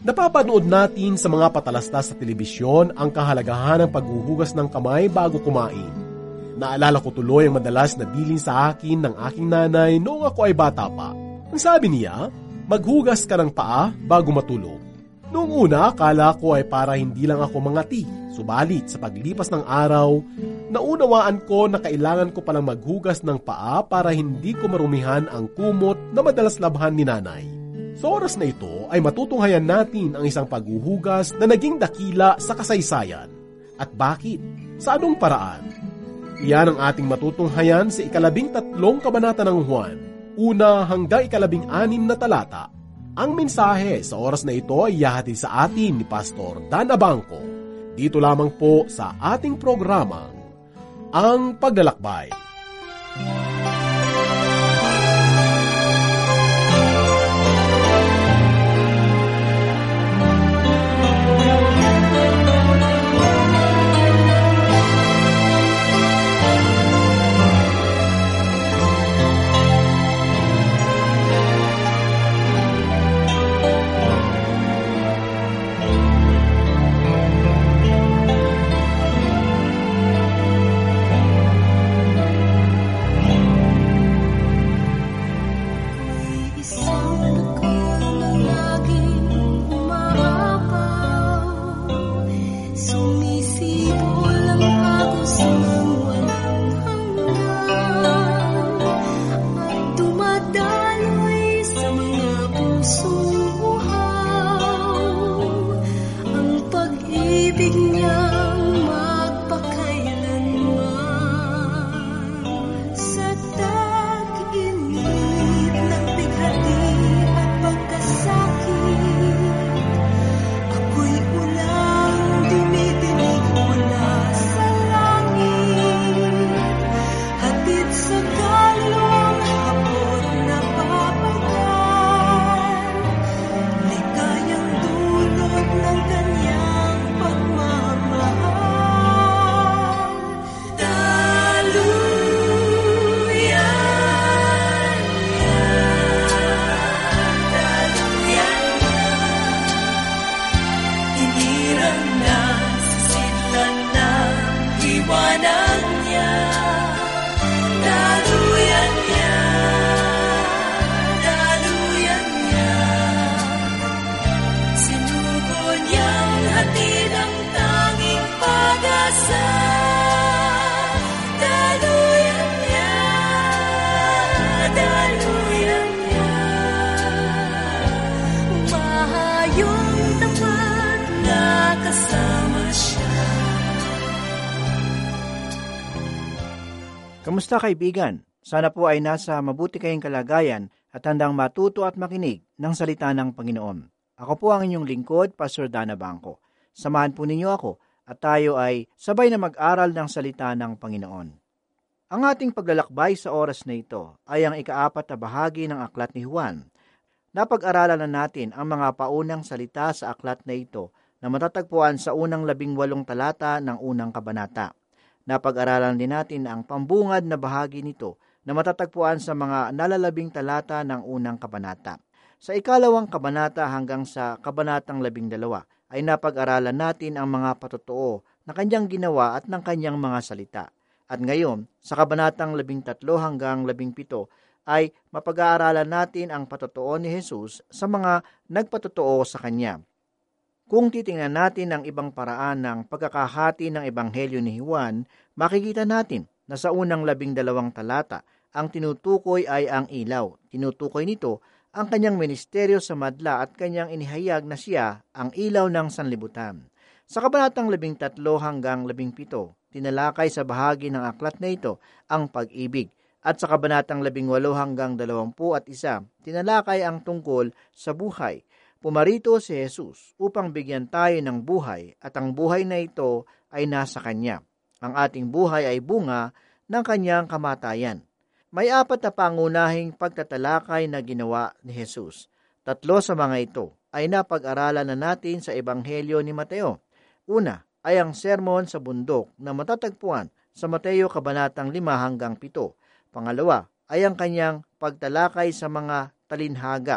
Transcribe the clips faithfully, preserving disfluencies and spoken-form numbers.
Napapanood natin sa mga patalastas sa telebisyon ang kahalagahan ng paghuhugas ng kamay bago kumain. Naalala ko tuloy ang madalas na bilin sa akin ng aking nanay noong ako ay bata pa. Ang sabi niya, maghugas ka ng paa bago matulog. Noong una, akala ko ay para hindi lang ako mangati. Subalit sa paglipas ng araw, naunawaan ko na kailangan ko palang maghugas ng paa para hindi ko marumihan ang kumot na madalas labhan ni nanay. Sa oras na ito ay matutunghayan natin ang isang paghuhugas na naging dakila sa kasaysayan. At bakit? Sa anong paraan? Iyan ang ating matutunghayan sa ikalabing tatlong kabanata ng Juan, una hanggang ikalabing anim na talata. Ang mensahe sa oras na ito ay ihahatid sa atin ni Pastor Dan Abangco. Dito lamang po sa ating programang Ang Paglalakbay. Kamusta kaibigan? Sana po ay nasa mabuti kayong kalagayan at handang matuto at makinig ng salita ng Panginoon. Ako po ang inyong lingkod, Pastor Dan Abangco. Samahan po ninyo ako at tayo ay sabay na mag-aral ng salita ng Panginoon. Ang ating paglalakbay sa oras na ito ay ang ikaapat na bahagi ng aklat ni Juan. Napag-aralan na natin ang mga paunang salita sa aklat na ito na matatagpuan sa unang labing walong talata ng unang kabanata. Napag-aralan din natin ang pambungad na bahagi nito na matatagpuan sa mga nalalabing talata ng unang kabanata. Sa ikalawang kabanata hanggang sa kabanatang labing dalawa ay napag-aralan natin ang mga patotoo na kanyang ginawa at ng kanyang mga salita. At ngayon, sa kabanatang labing tatlo hanggang labing pito ay mapag-aaralan natin ang patotoo ni Jesus sa mga nagpatotoo sa kanya. Kung titingnan natin ang ibang paraan ng pagkakahati ng Ebanghelyo ni Juan, makikita natin na sa unang labing dalawang talata, ang tinutukoy ay ang ilaw. Tinutukoy nito ang kanyang ministeryo sa madla at kanyang inihayag na siya ang ilaw ng sanlibutan. Sa kabanatang labing tatlo hanggang labing pito, tinalakay sa bahagi ng aklat na ito ang pag-ibig. At sa kabanatang labing walo hanggang dalawampu at isa, tinalakay ang tungkol sa buhay. Pumarito si Jesus upang bigyan tayo ng buhay at ang buhay na ito ay nasa Kanya. Ang ating buhay ay bunga ng Kanyang kamatayan. May apat na pangunahing pagtatalakay na ginawa ni Jesus. Tatlo sa mga ito ay napag-aralan na natin sa Ebanghelyo ni Mateo. Una ay ang sermon sa bundok na matatagpuan sa Mateo kabanatang lima hanggang pito. Pangalawa ay ang kanyang pagtalakay sa mga talinhaga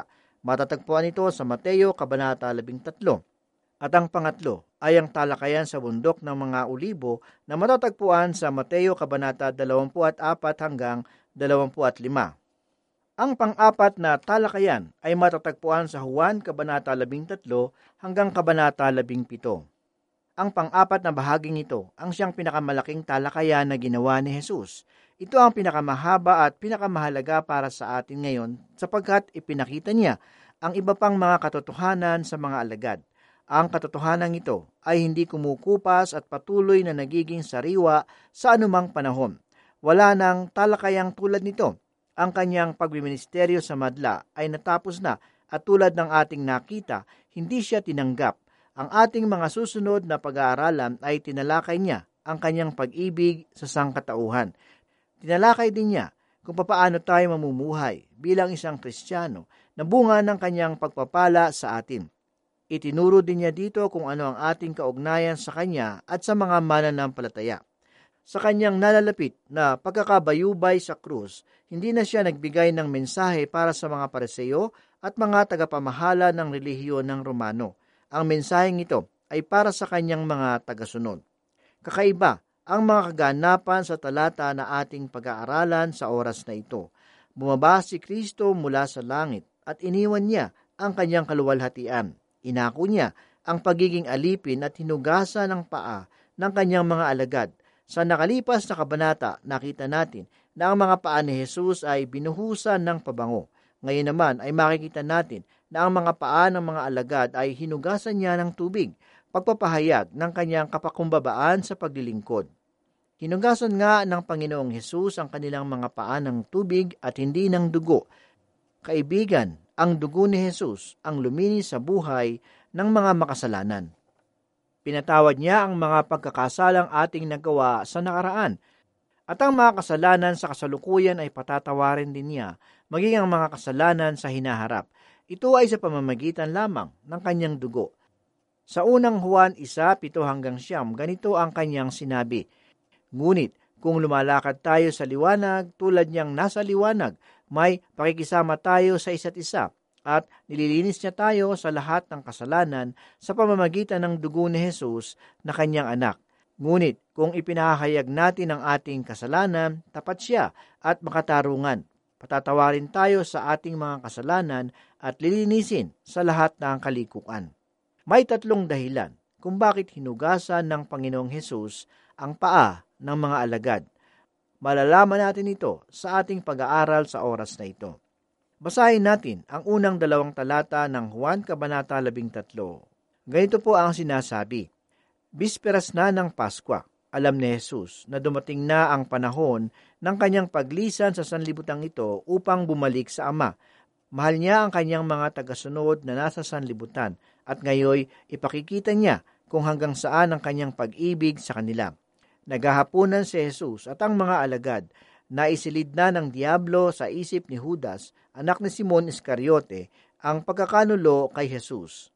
Matatagpuan ito sa Mateo Kabanata labing-tatlo. At ang pangatlo ay ang talakayan sa bundok ng mga Olibo na matatagpuan sa Mateo Kabanata dalawampu't apat hanggang dalawampu't lima. Ang pang-apat na talakayan ay matatagpuan sa Juan Kabanata labing-tatlo hanggang Kabanata labing-pito. Ang pang-apat na bahaging ito ang siyang pinakamalaking talakayan na ginawa ni Jesus. Ito ang pinakamahaba at pinakamahalaga para sa atin ngayon sapagkat ipinakita niya ang iba pang mga katotohanan sa mga alagad. Ang katotohanan ito ay hindi kumukupas at patuloy na nagiging sariwa sa anumang panahon. Wala nang talakayang tulad nito. Ang kanyang pagbiministeryo sa madla ay natapos na at tulad ng ating nakita, hindi siya tinanggap. Ang ating mga susunod na pag-aaralan ay tinalakay niya ang kanyang pag-ibig sa sangkatauhan. Tinalakay din niya kung papaano tayo mamumuhay bilang isang Kristiyano na bunga ng kanyang pagpapala sa atin. Itinuro din niya dito kung ano ang ating kaugnayan sa kanya at sa mga mananampalataya. Sa kanyang nalalapit na pagkakabayubay sa krus, hindi na siya nagbigay ng mensahe para sa mga Pariseo at mga tagapamahala ng relihiyon ng Romano. Ang mensaheng ito ay para sa kanyang mga tagasunod. Kakaiba ang mga kaganapan sa talata na ating pag-aaralan sa oras na ito. Bumaba si Kristo mula sa langit at iniwan niya ang kanyang kaluwalhatian. Inako niya ang pagiging alipin at hinugasan ng paa ng kanyang mga alagad. Sa nakalipas na kabanata, nakita natin na ang mga paa ni Jesus ay binuhusan ng pabango. Ngayon naman ay makikita natin na ang mga paa ng mga alagad ay hinugasan niya ng tubig, pagpapahayag ng kanyang kapakumbabaan sa paglilingkod. Hinugasan nga ng Panginoong Hesus ang kanilang mga paa ng tubig at hindi ng dugo. Kaibigan, ang dugo ni Jesus ang luminis sa buhay ng mga makasalanan. Pinatawad niya ang mga pagkakasalang ating nagawa sa nakaraan, at ang mga kasalanan sa kasalukuyan ay patatawarin din niya, maging ang mga kasalanan sa hinaharap. Ito ay sa pamamagitan lamang ng kanyang dugo. Sa unang Juan one, pito hanggang siyam, ganito ang kanyang sinabi, "Ngunit kung lumalakad tayo sa liwanag tulad niyang nasa liwanag, may pakikisama tayo sa isa't isa, at nililinis niya tayo sa lahat ng kasalanan sa pamamagitan ng dugo ni Jesus na kanyang anak. Ngunit kung ipinahayag natin ang ating kasalanan, tapat siya at makatarungan. Patatawarin tayo sa ating mga kasalanan at lilinisin sa lahat ng kalikuan." May tatlong dahilan kung bakit hinugasan ng Panginoong Hesus ang paa ng mga alagad. Malalaman natin ito sa ating pag-aaral sa oras na ito. Basahin natin ang unang dalawang talata ng Juan Kabanata labing-tatlo. Ganito po ang sinasabi, "Bisperas na ng Paskwa, alam ni Jesus na dumating na ang panahon ng kanyang paglisan sa sanlibutang ito upang bumalik sa Ama. Mahal niya ang kanyang mga tagasunod na nasa sanlibutan at ngayoy ipakikita niya kung hanggang saan ang kanyang pag-ibig sa kanila. Naghahapunan si Jesus at ang mga alagad. Naisilid na ng Diablo sa isip ni Judas, anak ni Simon Iscariote, ang pagkakanulo kay Jesus.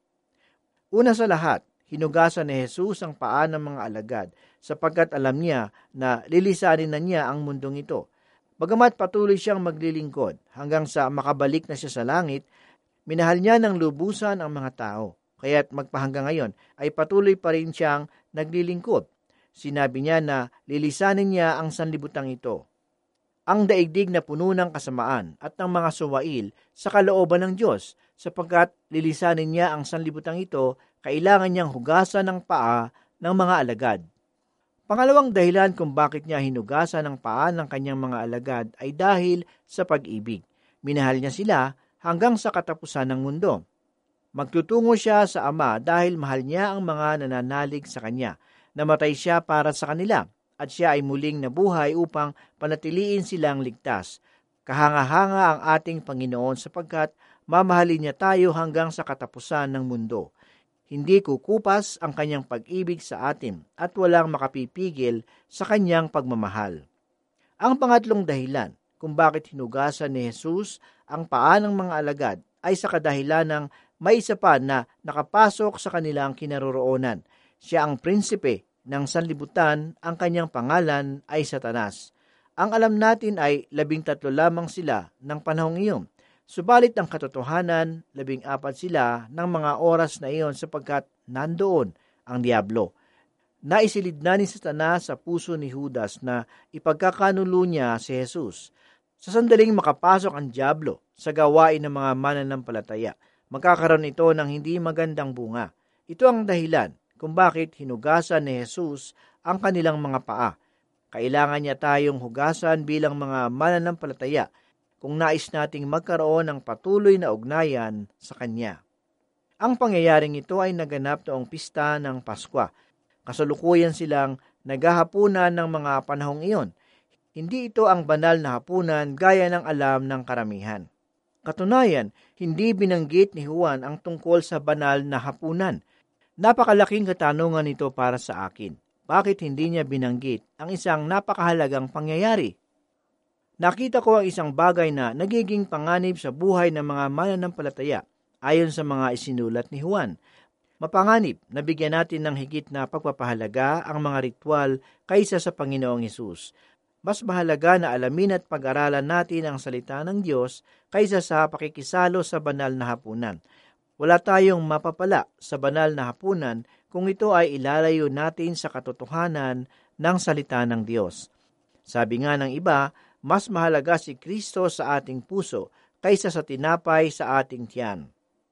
Una sa lahat, hinugasan ni Jesus ang paa ng mga alagad sapagkat alam niya na lilisanin na niya ang mundong ito. Bagamat patuloy siyang maglilingkod hanggang sa makabalik na siya sa langit, minahal niya ng lubusan ang mga tao. Kaya't magpahanggang ngayon ay patuloy pa rin siyang naglilingkod. Sinabi niya na lilisanin niya ang sanlibutang ito. Ang daigdig na puno ng kasamaan at ng mga suwail sa kalooban ng Diyos, sapagkat lilisanin niya ang sanlibutang ito, kailangan niyang hugasan ng paa ng mga alagad. Pangalawang dahilan kung bakit niya hinugasan ng paa ng kanyang mga alagad ay dahil sa pag-ibig. Minahal niya sila hanggang sa katapusan ng mundo. Magtutungo siya sa Ama dahil mahal niya ang mga nananalig sa kanya. Namatay siya para sa kanila, at siya ay muling nabuhay upang panatiliin silang ligtas. Kahanga-hanga ang ating Panginoon sapagkat mamahalin niya tayo hanggang sa katapusan ng mundo. Hindi kukupas ang kanyang pag-ibig sa atin at walang makapipigil sa kanyang pagmamahal. Ang pangatlong dahilan kung bakit hinugasan ni Jesus ang paa ng mga alagad ay sa kadahilan ng may isa pa na nakapasok sa kanilang kinaroroonan. Siya ang prinsipe ng sanlibutan, ang kanyang pangalan ay Satanas. Ang alam natin ay labing tatlo lamang sila ng panahong iyon. Subalit ang katotohanan, labing apat sila ng mga oras na iyon sapagkat nandoon ang Diablo. Naisilid na ni Satanas sa puso ni Judas na ipagkakanulo niya si Jesus. Sa sandaling makapasok ang Diablo sa gawain ng mga mananampalataya, magkakaroon ito ng hindi magandang bunga. Ito ang dahilan kung bakit hinugasan ni Jesus ang kanilang mga paa. Kailangan niya tayong hugasan bilang mga mananampalataya kung nais nating magkaroon ng patuloy na ugnayan sa Kanya. Ang pangyayaring ito ay naganap noong pista ng Paskwa. Kasalukuyan silang naghahapunan ng mga panahong iyon. Hindi ito ang banal na hapunan gaya ng alam ng karamihan. Katunayan, hindi binanggit ni Juan ang tungkol sa banal na hapunan. Napakalaking katanungan ito para sa akin. Bakit hindi niya binanggit ang isang napakahalagang pangyayari? Nakita ko ang isang bagay na nagiging panganib sa buhay ng mga mananampalataya ayon sa mga isinulat ni Juan. Mapanganib na bigyan natin ng higit na pagpapahalaga ang mga ritual kaysa sa Panginoong Hesus. Mas mahalaga na alamin at pag-aralan natin ang salita ng Diyos kaysa sa pakikisalo sa banal na hapunan. Wala tayong mapapala sa banal na hapunan kung ito ay ilalayo natin sa katotohanan ng salita ng Diyos. Sabi nga ng iba, mas mahalaga si Kristo sa ating puso kaysa sa tinapay sa ating tiyan.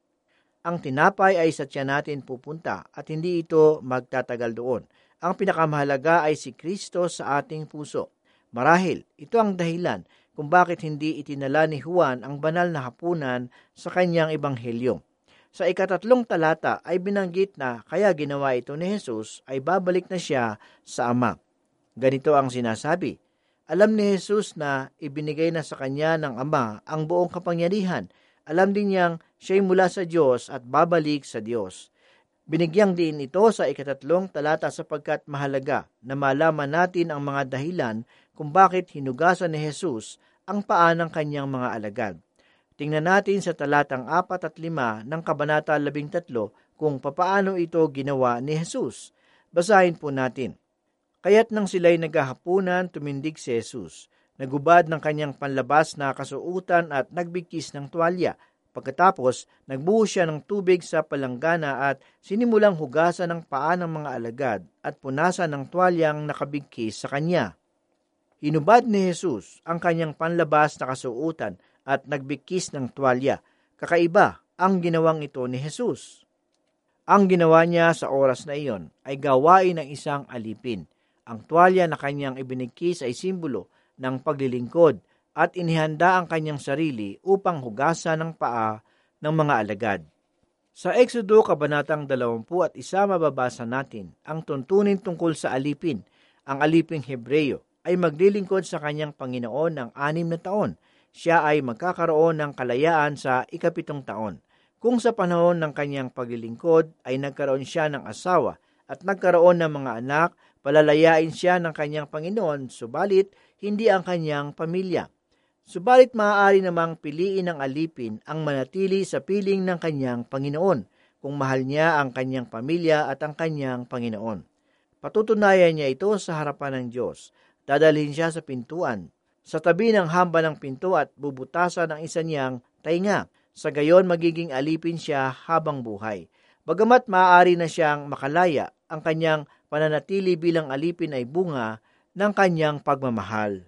Ang tinapay ay sa tiyan natin pupunta at hindi ito magtatagal doon. Ang pinakamahalaga ay si Kristo sa ating puso. Marahil, ito ang dahilan kung bakit hindi itinala ni Juan ang banal na hapunan sa kanyang ebanghelyo. Sa ikatatlong talata ay binanggit na kaya ginawa ito ni Jesus ay babalik na siya sa Ama. Ganito ang sinasabi, alam ni Jesus na ibinigay na sa kanya ng Ama ang buong kapangyarihan. Alam din niyang siya'y mula sa Diyos at babalik sa Diyos. Binigyang din ito sa ikatatlong talata sapagkat mahalaga na malaman natin ang mga dahilan kung bakit hinugasan ni Jesus ang paa ng kanyang mga alagad. Tingnan natin sa talatang apat at lima ng Kabanata labing tatlo kung papaano ito ginawa ni Jesus. Basahin po natin. Kaya't nang sila'y naghahapunan, tumindig si Jesus. Nagubad ng kanyang panlabas na kasuutan at nagbigkis ng tuwalya. Pagkatapos, nagbuhos siya ng tubig sa palanggana at sinimulang hugasan ng paa ng mga alagad at punasan ng tuwalyang nakabigkis sa kanya. Hinubad ni Jesus ang kanyang panlabas na kasuutan at nagbigkis ng tuwalya. Kakaiba ang ginawang ito ni Jesus. Ang ginawa niya sa oras na iyon ay gawain ng isang alipin. Ang tuwalya na kanyang ibinigkis ay simbolo ng paglilingkod at inihanda ang kanyang sarili upang hugasan ng paa ng mga alagad. Sa Exodo Kabanatang dalawampu at isa mababasa natin ang tuntunin tungkol sa alipin. Ang aliping Hebreyo ay maglilingkod sa kanyang Panginoon ng anim na taon. Siya ay magkakaroon ng kalayaan sa ikapitong taon. Kung sa panahon ng kanyang paglilingkod ay nagkaroon siya ng asawa at nagkaroon ng mga anak, palalayain siya ng kanyang Panginoon, subalit hindi ang kanyang pamilya. Subalit maaari namang piliin ng alipin ang manatili sa piling ng kanyang Panginoon, kung mahal niya ang kanyang pamilya at ang kanyang Panginoon. Patutunayan niya ito sa harapan ng Diyos. Dadalhin siya sa pintuan, sa tabi ng hamba ng pinto at bubutasan ang isa niyang tainga. Sa gayon magiging alipin siya habang buhay. Bagamat maaari na siyang makalaya, ang kanyang pananatili bilang alipin ay bunga ng kanyang pagmamahal.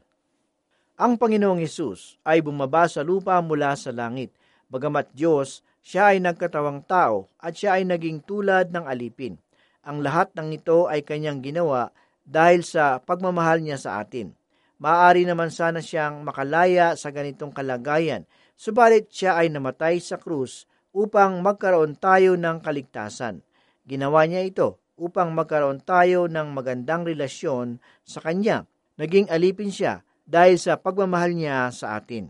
Ang Panginoong Hesus ay bumaba sa lupa mula sa langit. Bagamat Diyos, siya ay nagkatawang tao at siya ay naging tulad ng alipin. Ang lahat ng ito ay kanyang ginawa dahil sa pagmamahal niya sa atin. Maaari naman sana siyang makalaya sa ganitong kalagayan, subalit siya ay namatay sa krus upang magkaroon tayo ng kaligtasan. Ginawa niya ito upang magkaroon tayo ng magandang relasyon sa Kanya. Naging alipin siya dahil sa pagmamahal niya sa atin.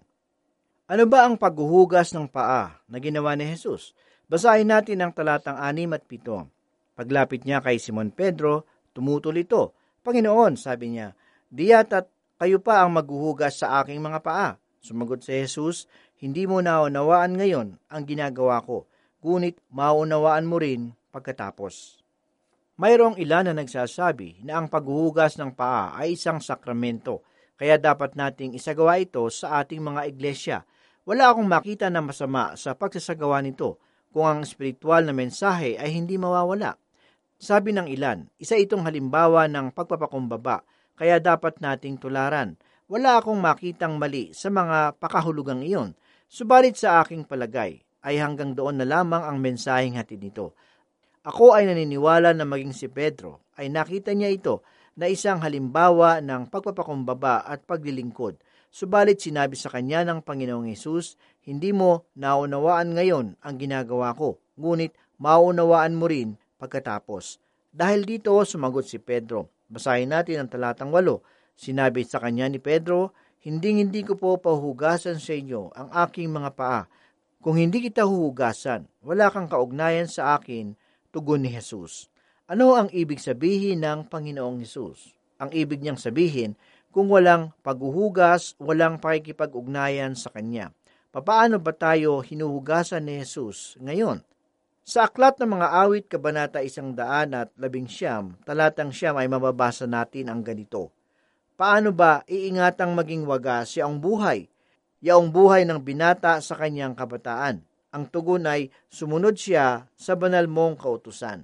Ano ba ang paghuhugas ng paa na ginawa ni Jesus? Basahin natin ang talatang anim at pito. Paglapit niya kay Simon Pedro, tumutol ito. Panginoon, sabi niya, di yata't kayo pa ang maghuhugas sa aking mga paa. Sumagot si Jesus, hindi mo naunawaan ngayon ang ginagawa ko, ngunit maunawaan mo rin pagkatapos. Mayroong ilan na nagsasabi na ang paghuhugas ng paa ay isang sakramento, kaya dapat nating isagawa ito sa ating mga iglesia. Wala akong makita na masama sa pagsasagawa nito kung ang espiritual na mensahe ay hindi mawawala. Sabi ng ilan, isa itong halimbawa ng pagpapakumbaba, kaya dapat nating tularan. Wala akong makitang mali sa mga pakahulugang iyon, subalit sa aking palagay ay hanggang doon na lamang ang mensaheng hatid nito. Ako ay naniniwala na maging si Pedro ay nakita niya ito na isang halimbawa ng pagpapakumbaba at paglilingkod. Subalit sinabi sa kanya ng Panginoong Hesus, hindi mo naunawaan ngayon ang ginagawa ko, ngunit maunawaan mo rin pagkatapos. Dahil dito sumagot si Pedro. Basahin natin ang talatang walo. Sinabi sa kanya ni Pedro, hindi hindi ko po pahuhugasan sa inyo ang aking mga paa. Kung hindi kita huhugasan, wala kang kaugnayan sa akin, tugon ni Hesus. Ano ang ibig sabihin ng Panginoong Hesus? Ang ibig niyang sabihin, kung walang paghuhugas, walang pakikipag-ugnayan sa Kanya. Papaano ba tayo hinuhugasan ni Hesus ngayon? Sa aklat ng mga awit, kabanata isang daan at labing siyam, talatang siyam ay mababasa natin ang ganito. Paano ba iingatang maging wagas siyang buhay? Yaong buhay ng binata sa kanyang kabataan. Ang tugon ay sumunod siya sa banal mong kautusan.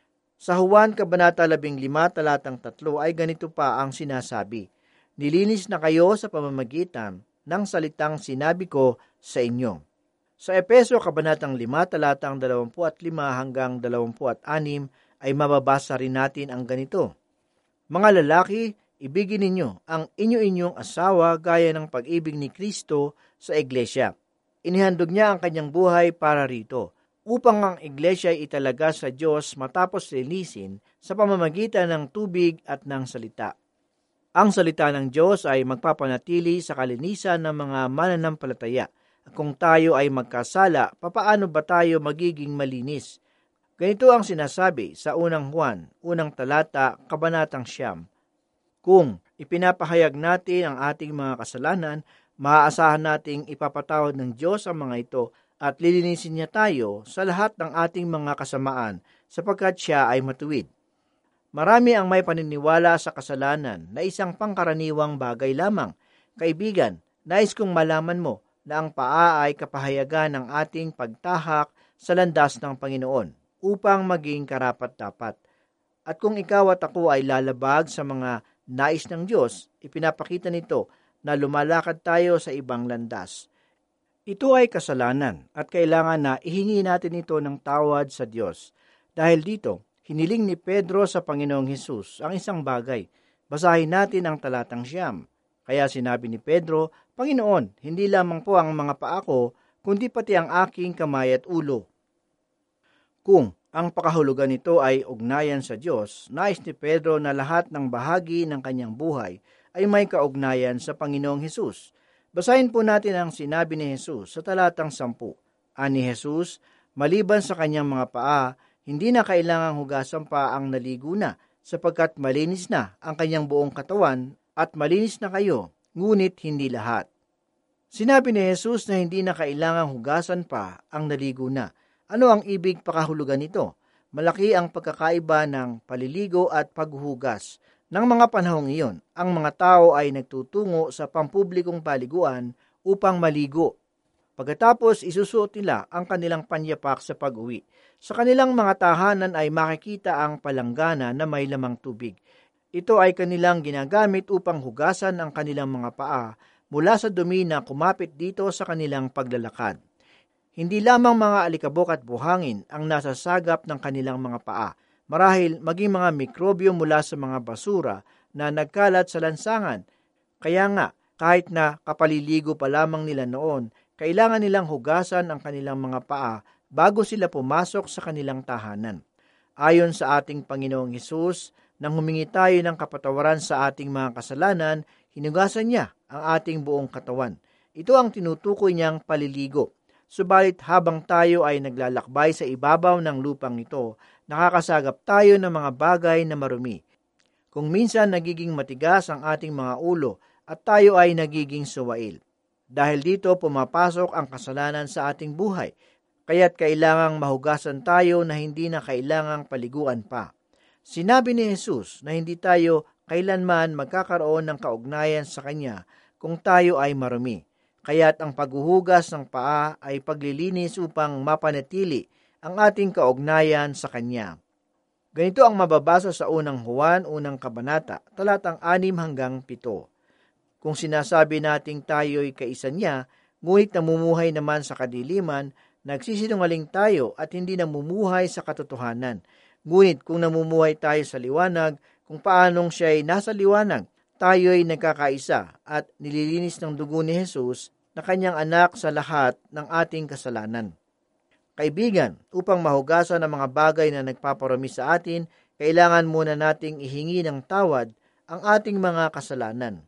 Sa Juan, kabanata labing lima, talatang tatlo ay ganito pa ang sinasabi. Nilinis na kayo sa pamamagitan ng salitang sinabi ko sa inyo. Sa Epeso, kabanatang lima, talatang dalawampu at lima hanggang dalawampu at anim ay mababasa rin natin ang ganito. Mga lalaki, ibigin ninyo ang inyo-inyong asawa gaya ng pag-ibig ni Kristo sa iglesia. Inihandog niya ang kanyang buhay para rito, upang ang iglesia ay italaga sa Diyos matapos linisin sa pamamagitan ng tubig at ng salita. Ang salita ng Diyos ay magpapanatili sa kalinisan ng mga mananampalataya. Kung tayo ay magkasala, papaano ba tayo magiging malinis? Ganito ang sinasabi sa unang Juan, unang talata, kabanatang siyam. Kung ipinapahayag natin ang ating mga kasalanan, maaasahan nating ipapatawad ng Diyos ang mga ito at lilinisin niya tayo sa lahat ng ating mga kasamaan sapagkat siya ay matuwid. Marami ang may paniniwala sa kasalanan na isang pangkaraniwang bagay lamang. Kaibigan, nais kong malaman mo na ang paa ay kapahayagan ng ating pagtahak sa landas ng Panginoon upang maging karapat-dapat. At kung ikaw at ako ay lalabag sa mga nais ng Diyos, ipinapakita nito na lumalakad tayo sa ibang landas. Ito ay kasalanan at kailangan na ihingi natin ito ng tawad sa Diyos. Dahil dito, hiniling ni Pedro sa Panginoong Hesus ang isang bagay. Basahin natin ang talatang siyam. Kaya sinabi ni Pedro, Panginoon, hindi lamang po ang mga paa ko, kundi pati ang aking kamay at ulo. Kung ang pakahulugan nito ay ugnayan sa Diyos, nais ni Pedro na lahat ng bahagi ng kanyang buhay ay may kaugnayan sa Panginoong Hesus. Basahin po natin ang sinabi ni Hesus sa talatang sampu. Ani Hesus, maliban sa kanyang mga paa, hindi na kailangang hugasan pa ang naligo na, sapagkat malinis na ang kanyang buong katawan at malinis na kayo, ngunit hindi lahat. Sinabi ni Hesus na hindi na kailangang hugasan pa ang naligo na. Ano ang ibig pakahulugan nito? Malaki ang pagkakaiba ng paliligo at paghuhugas. Nang mga panahong iyon, ang mga tao ay nagtutungo sa pampublikong paliguan upang maligo. Pagkatapos, isusuot nila ang kanilang panyapak sa pag-uwi. Sa kanilang mga tahanan ay makikita ang palanggana na may lamang tubig. Ito ay kanilang ginagamit upang hugasan ang kanilang mga paa mula sa dumi na kumapit dito sa kanilang paglalakad. Hindi lamang mga alikabok at buhangin ang nasasagap ng kanilang mga paa. Marahil maging mga mikrobyo mula sa mga basura na nagkalat sa lansangan. Kaya nga, kahit na kapaliligo pa lamang nila noon, kailangan nilang hugasan ang kanilang mga paa bago sila pumasok sa kanilang tahanan. Ayon sa ating Panginoong Hesus, nang humingi tayo ng kapatawaran sa ating mga kasalanan, hinugasan niya ang ating buong katawan. Ito ang tinutukoy niyang paliligo. Subalit habang tayo ay naglalakbay sa ibabaw ng lupang ito, nakakasagap tayo ng mga bagay na marumi. Kung minsan nagiging matigas ang ating mga ulo at tayo ay nagiging suwail. Dahil dito pumapasok ang kasalanan sa ating buhay, kaya't kailangang mahugasan tayo na hindi na kailangang paliguan pa. Sinabi ni Hesus na hindi tayo kailanman magkakaroon ng kaugnayan sa Kanya kung tayo ay marumi. Kaya't ang paghuhugas ng paa ay paglilinis upang mapanatili ang ating kaugnayan sa Kanya. Ganito ang mababasa sa unang Juan, unang kabanata, talatang anim hanggang pito. Kung sinasabi nating tayo'y kaisa niya, ngunit namumuhay naman sa kadiliman, nagsisinungaling tayo at hindi namumuhay sa katotohanan. Ngunit kung namumuhay tayo sa liwanag, kung paanong siya'y nasa liwanag, tayo'y nagkakaisa at nililinis ng dugo ni Jesus na Kanyang anak sa lahat ng ating kasalanan. Kaibigan, upang mahugasan ang mga bagay na nagpaparami sa atin, kailangan muna nating ihingi ng tawad ang ating mga kasalanan.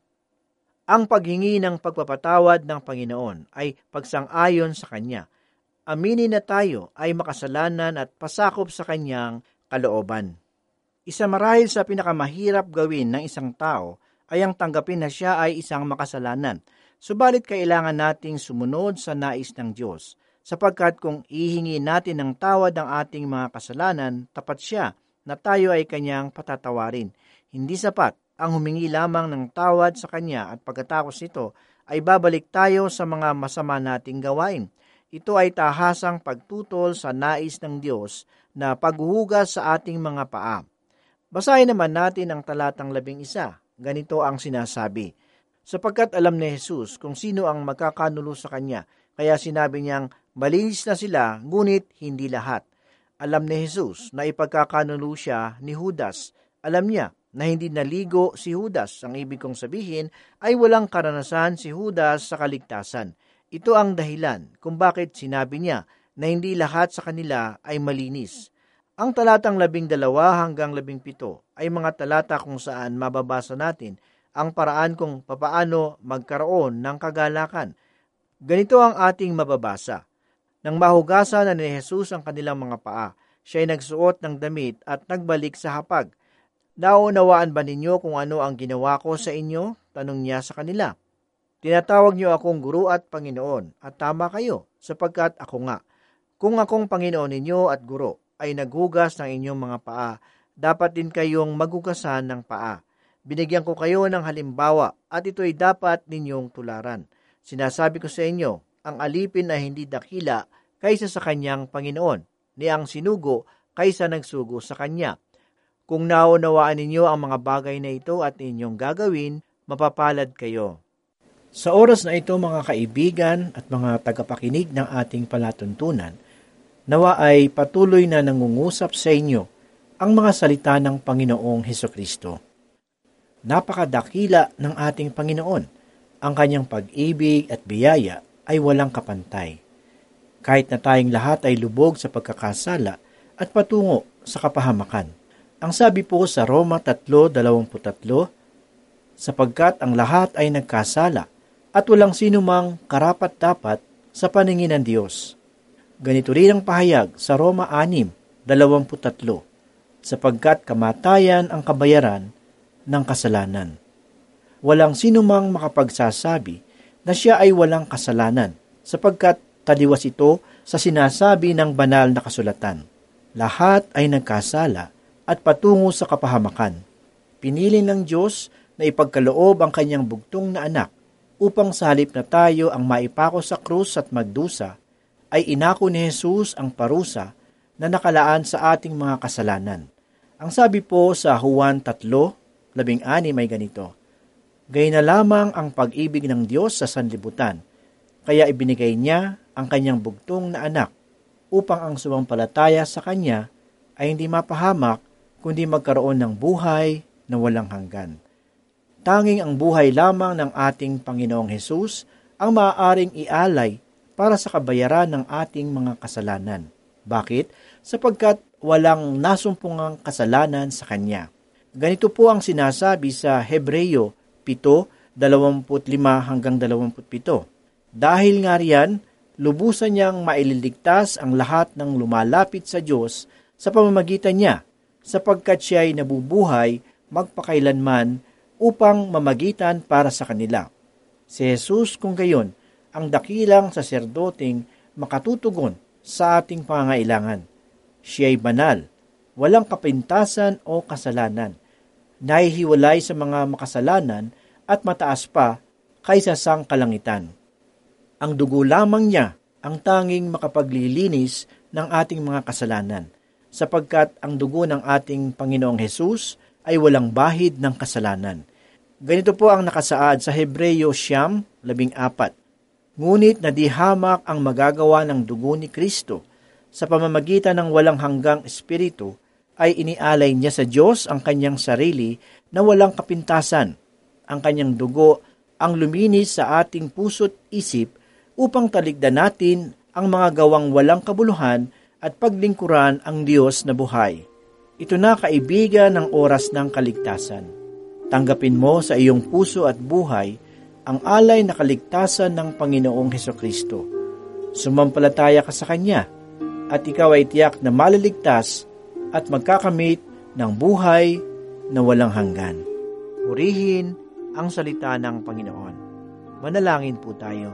Ang paghingi ng pagpapatawad ng Panginoon ay pagsang-ayon sa Kanya. Aminin na tayo ay makasalanan at pasakop sa Kanyang kalooban. Isa marahil sa pinakamahirap gawin ng isang tao ay ang tanggapin na siya ay isang makasalanan. Subalit kailangan nating sumunod sa nais ng Diyos, sapagkat kung ihingi natin ng tawad ang ating mga kasalanan, tapat siya na tayo ay Kanyang patatawarin. Hindi sapat ang humingi lamang ng tawad sa Kanya at pagkatapos nito ay babalik tayo sa mga masama nating gawain. Ito ay tahasang pagtutol sa nais ng Diyos na paghuhugas sa ating mga paa. Basahin naman natin ang talatang labing isa. Ganito ang sinasabi, sapagkat alam ni Jesus kung sino ang magkakanulo sa Kanya, kaya sinabi niyang malinis na sila, ngunit hindi lahat. Alam ni Jesus na ipagkakanulo siya ni Judas. Alam niya na hindi naligo si Judas. Ang ibig kong sabihin ay walang karanasan si Judas sa kaligtasan. Ito ang dahilan kung bakit sinabi niya na hindi lahat sa kanila ay malinis. Ang talatang labing dalawa hanggang labing pito ay mga talata kung saan mababasa natin ang paraan kung papaano magkaroon ng kagalakan. Ganito ang ating mababasa. Nang mahugasan na ni Jesus ang kanilang mga paa, siya ay nagsuot ng damit at nagbalik sa hapag. Naunawaan ba ninyo kung ano ang ginawa ko sa inyo? Tanong niya sa kanila. Tinatawag niyo akong guro at Panginoon, at tama kayo, sapagkat ako nga. Kung akong Panginoon ninyo at guro ay naghugas ng inyong mga paa, dapat din kayong maghugasan ng paa. Binigyan ko kayo ng halimbawa, at ito'y dapat ninyong tularan. Sinasabi ko sa inyo, ang alipin ay hindi dakila kaysa sa kanyang Panginoon, ni ang sinugo kaysa nagsugo sa kanya. Kung naunawaan ninyo ang mga bagay na ito at inyong gagawin, mapapalad kayo. Sa oras na ito, mga kaibigan at mga tagapakinig ng ating palatuntunan, nawa ay patuloy na nangungusap sa inyo ang mga salita ng Panginoong Hesukristo. Napakadakila ng ating Panginoon. Ang kanyang pag-ibig at biyaya ay walang kapantay. Kahit na tayong lahat ay lubog sa pagkakasala at patungo sa kapahamakan. Ang sabi po sa Roma three twenty-three, sapagkat ang lahat ay nagkasala at walang sinumang karapat-dapat sa paningin ng Diyos. Ganito rin ang pahayag sa Roma six twenty-three, sapagkat kamatayan ang kabayaran ng kasalanan. Walang sinumang makapagsasabi na siya ay walang kasalanan, sapagkat taliwas ito sa sinasabi ng banal na kasulatan. Lahat ay nagkasala at patungo sa kapahamakan. Pinili ng Diyos na ipagkaloob ang kanyang bugtong na anak upang sa halip na tayo ang maipako sa krus at magdusa, ay inako ni Jesus ang parusa na nakalaan sa ating mga kasalanan. Ang sabi po sa Juan three sixteen ay ganito, Gayun na lamang ang pag-ibig ng Diyos sa sanlibutan, kaya ibinigay niya ang kanyang bugtong na anak upang ang sumampalataya sa kanya ay hindi mapahamak kundi magkaroon ng buhay na walang hanggan. Tanging ang buhay lamang ng ating Panginoong Hesus ang maaaring ialay para sa kabayaran ng ating mga kasalanan. Bakit? Sapagkat walang nasumpungang kasalanan sa Kanya. Ganito po ang sinasabi sa Hebreo seven twenty-five hanggang twenty-seven. Dahil nga riyan, lubusan niyang maililigtas ang lahat ng lumalapit sa Diyos sa pamamagitan niya, sapagkat siya ay nabubuhay magpakailanman upang mamagitan para sa kanila. Si Jesus kung gayon, ang dakilang saserdoteng makatutugon sa ating pangangailangan. Siya ay banal, walang kapintasan o kasalanan, nahihiwalay sa mga makasalanan at mataas pa kaysa sang kalangitan. Ang dugo lamang niya ang tanging makapaglilinis ng ating mga kasalanan, sapagkat ang dugo ng ating Panginoong Hesus ay walang bahid ng kasalanan. Ganito po ang nakasaad sa Hebreyo siyam, labing apat. Ngunit nadihamak ang magagawa ng dugo ni Kristo. Sa pamamagitan ng walang hanggang espiritu, ay inialay niya sa Diyos ang kanyang sarili na walang kapintasan. Ang kanyang dugo ang luminis sa ating puso't isip upang taligdan natin ang mga gawang walang kabuluhan at paglingkuran ang Diyos na buhay. Ito na, kaibigan, ng oras ng kaligtasan. Tanggapin mo sa iyong puso at buhay ang alay na kaligtasan ng Panginoong Hesukristo. Sumampalataya ka sa Kanya at ikaw ay tiyak na maliligtas at magkakamit ng buhay na walang hanggan. Purihin ang salita ng Panginoon. Manalangin po tayo.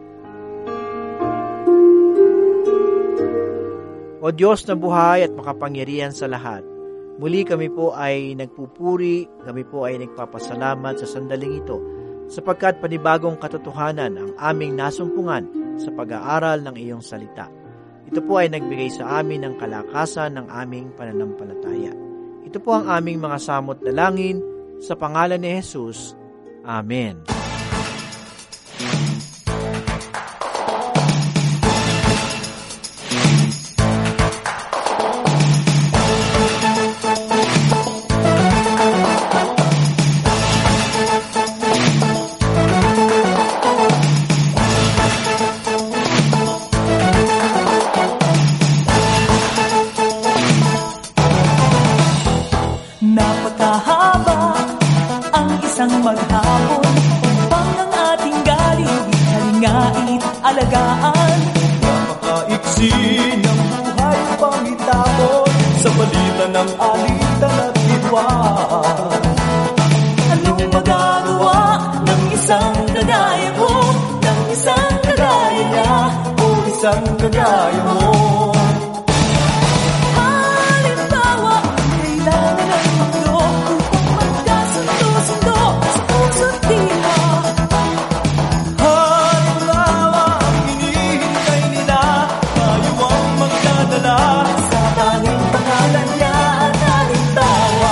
O Diyos na buhay at makapangyarihan sa lahat, muli kami po ay nagpupuri, kami po ay nagpapasalamat sa sandaling ito, sapagkat panibagong katotohanan ang aming nasumpungan sa pag-aaral ng iyong salita. Ito po ay nagbigay sa amin ng kalakasan ng aming pananampalataya. Ito po ang aming mga samot dalangin sa pangalan ni Jesus. Amen. Napakahaba ang isang maghapon upang ang ating galing halingait alagaan. Napakaiksi ng buhay pangitapon sa palitan ng alitan at hidwaan. Anong magagawa ng isang kagaya ko, ng isang kagaya niya, O isang kagaya mo? Halimbawa, kailangan ng mundo upang magkasundo-sundo sa puso't tila. Halimbawa ang hinihintay nila, tayo ang magdadala Sa tanging pangalan niya at halimbawa.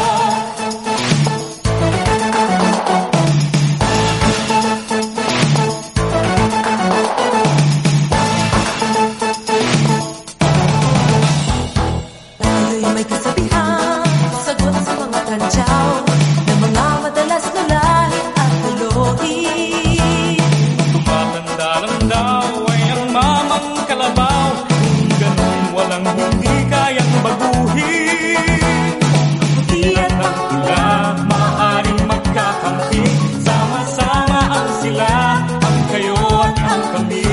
Tayo'y may kasabihan, sagot sa mga kantyaw ng mga madalas na lahi at tuloy. Tumatanda lang daw ay ang mamang kalabaw, kung ganun walang hindi kayang baguhin. Puti at Ang tula, maaaring magkakampi, sama-sama ang sila, ang kayo at ang kami.